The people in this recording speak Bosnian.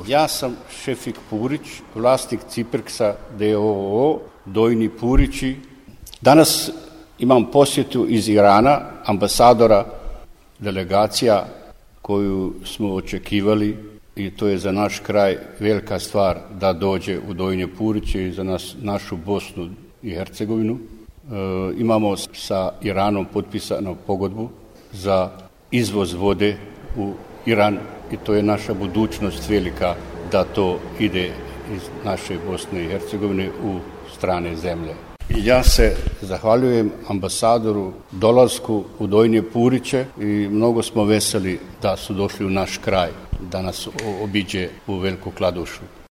Ja sam Šefik Purić, vlasnik Ciprksa d.o.o. Dojni Purići. Danas imam posjetu iz Irana, ambasadora, delegacija koju smo očekivali i to je za naš kraj velika stvar da dođe u Dojne Puriće i za našu Bosnu i Hercegovinu. Imamo sa Iranom potpisanu pogodbu za izvoz vode u Iran i to je naša budućnost velika da to ide iz naše Bosne i Hercegovine u strane zemlje. I ja se zahvaljujem ambasadoru dolasku u Dojne Puriće i mnogo smo veseli da su došli u naš kraj, da nas obiđe u Veliku Kladušu.